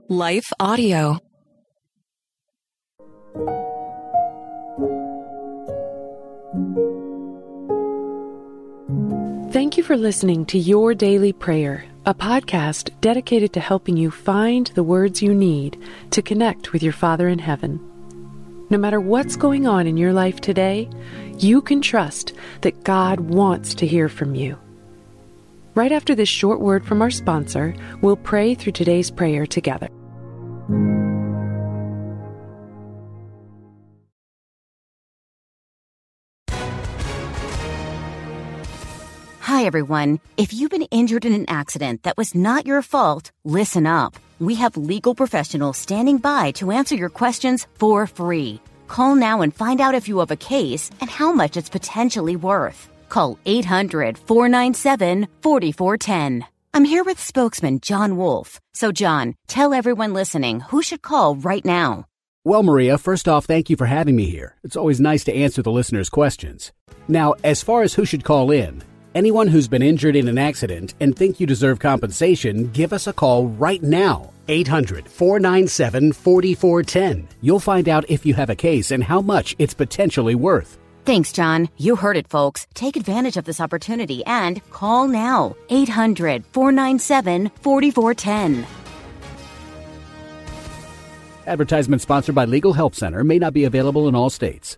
Life Audio. Thank you for listening to Your Daily Prayer, a podcast dedicated to helping you find the words you need to connect with your Father in heaven. No matter what's going on in your life today, you can trust that God wants to hear from you. Right after this short word from our sponsor, we'll pray through today's prayer together. Hi, everyone. If you've been injured in an accident that was not your fault, listen up. We have legal professionals standing by to answer your questions for free. Call now and find out if you have a case and how much it's potentially worth. Call 800-497-4410. I'm here with spokesman John Wolf. So, John, tell everyone listening who should call right now. Well, Maria, first off, thank you for having me here. It's always nice to answer the listeners' questions. Now, as far as who should call in, anyone who's been injured in an accident and think you deserve compensation, give us a call right now. 800-497-4410. You'll find out if you have a case and how much it's potentially worth. Thanks, John. You heard it, folks. Take advantage of this opportunity and call now. 800-497-4410. Advertisement sponsored by Legal Help Center. May not be available in all states.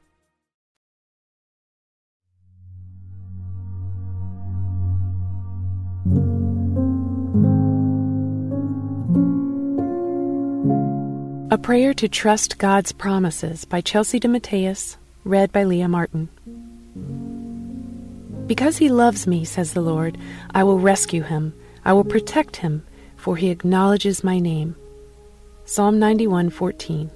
A Prayer to Trust God's Promises by Chelsea DeMatteis, read by Leah Martin. Because he loves me, says the Lord, I will rescue him. I will protect him, for he acknowledges my name. Psalm 91:14.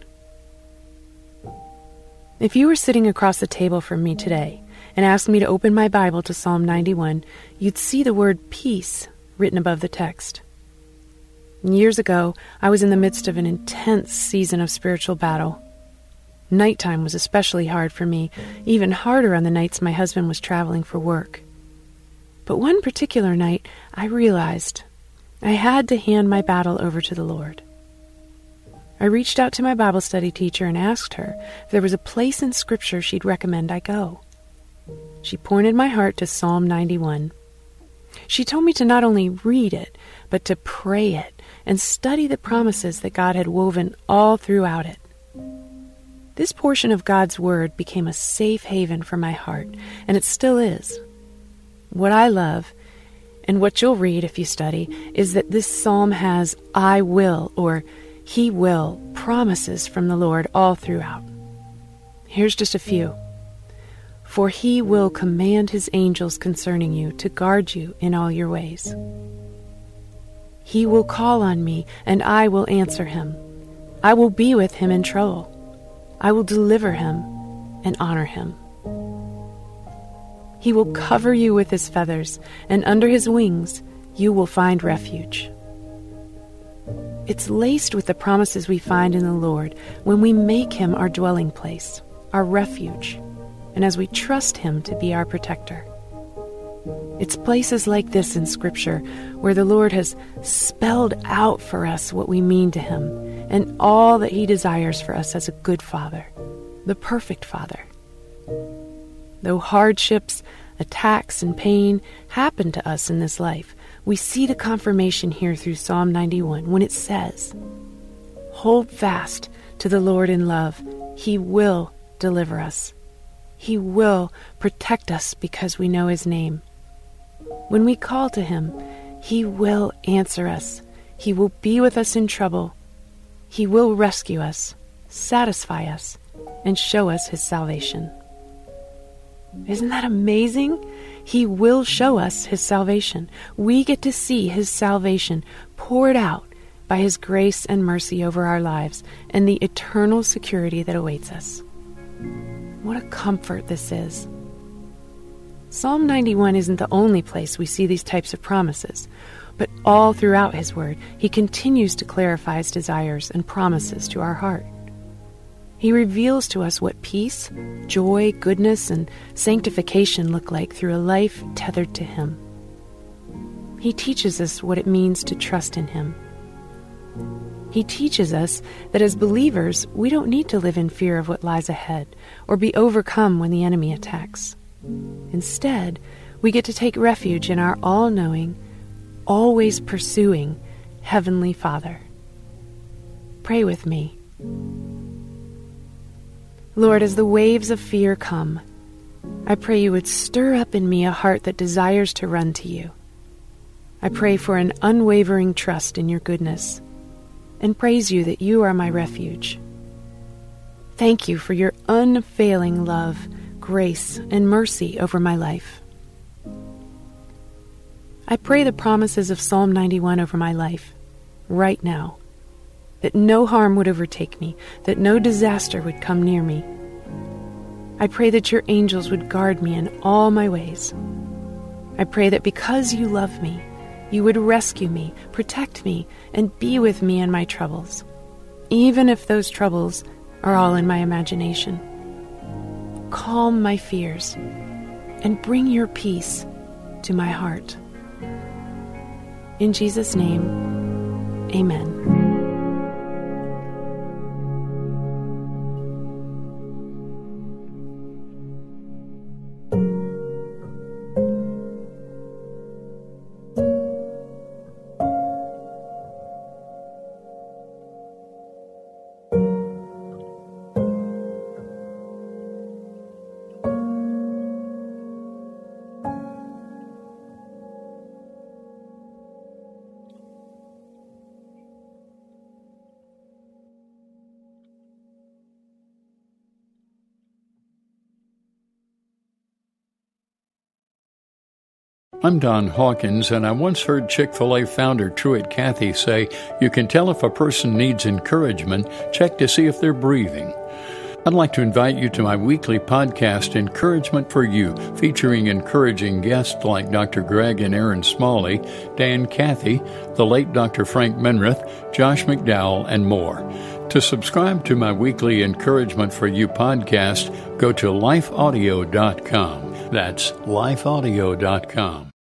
If you were sitting across the table from me today and asked me to open my Bible to Psalm 91, you'd see the word peace written above the text. Years ago, I was in the midst of an intense season of spiritual battle. Nighttime was especially hard for me, even harder on the nights my husband was traveling for work. But one particular night, I realized I had to hand my battle over to the Lord. I reached out to my Bible study teacher and asked her if there was a place in Scripture she'd recommend I go. She pointed my heart to Psalm 91. She told me to not only read it, but to pray it and study the promises that God had woven all throughout it. This portion of God's Word became a safe haven for my heart, and it still is. What I love, and what you'll read if you study, is that this psalm has I will, or He will, promises from the Lord all throughout. Here's just a few. For He will command His angels concerning you to guard you in all your ways. He will call on me, and I will answer him. I will be with him in trouble. I will deliver him and honor him. He will cover you with his feathers, and under his wings you will find refuge. It's laced with the promises we find in the Lord when we make him our dwelling place, our refuge, and as we trust him to be our protector. It's places like this in Scripture where the Lord has spelled out for us what we mean to him and all that he desires for us as a good Father, the perfect Father. Though hardships, attacks, and pain happen to us in this life, we see the confirmation here through Psalm 91 when it says, Hold fast to the Lord in love. He will deliver us. He will protect us because we know his name. When we call to him, he will answer us. He will be with us in trouble. He will rescue us, satisfy us, and show us his salvation. Isn't that amazing? He will show us his salvation. We get to see his salvation poured out by his grace and mercy over our lives and the eternal security that awaits us. What a comfort this is. Psalm 91 isn't the only place we see these types of promises, but all throughout his word, he continues to clarify his desires and promises to our heart. He reveals to us what peace, joy, goodness, and sanctification look like through a life tethered to him. He teaches us what it means to trust in him. He teaches us that as believers, we don't need to live in fear of what lies ahead or be overcome when the enemy attacks. Instead, we get to take refuge in our all-knowing, always pursuing Heavenly Father. Pray with me. Lord, as the waves of fear come, I pray you would stir up in me a heart that desires to run to you. I pray for an unwavering trust in your goodness and praise you that you are my refuge. Thank you for your unfailing love, grace, and mercy over my life. I pray the promises of Psalm 91 over my life right now, that no harm would overtake me, that no disaster would come near me. I pray that your angels would guard me in all my ways. I pray that because you love me, you would rescue me, protect me, and be with me in my troubles, even if those troubles are all in my imagination. Calm my fears and bring your peace to my heart. In Jesus' name, amen. I'm Don Hawkins, and I once heard Chick-fil-A founder Truett Cathy say, "You can tell if a person needs encouragement, check to see if they're breathing." I'd like to invite you to my weekly podcast, Encouragement for You, featuring encouraging guests like Dr. Greg and Aaron Smalley, Dan Cathy, the late Dr. Frank Menrith, Josh McDowell, and more. To subscribe to my weekly Encouragement for You podcast, go to lifeaudio.com. That's lifeaudio.com.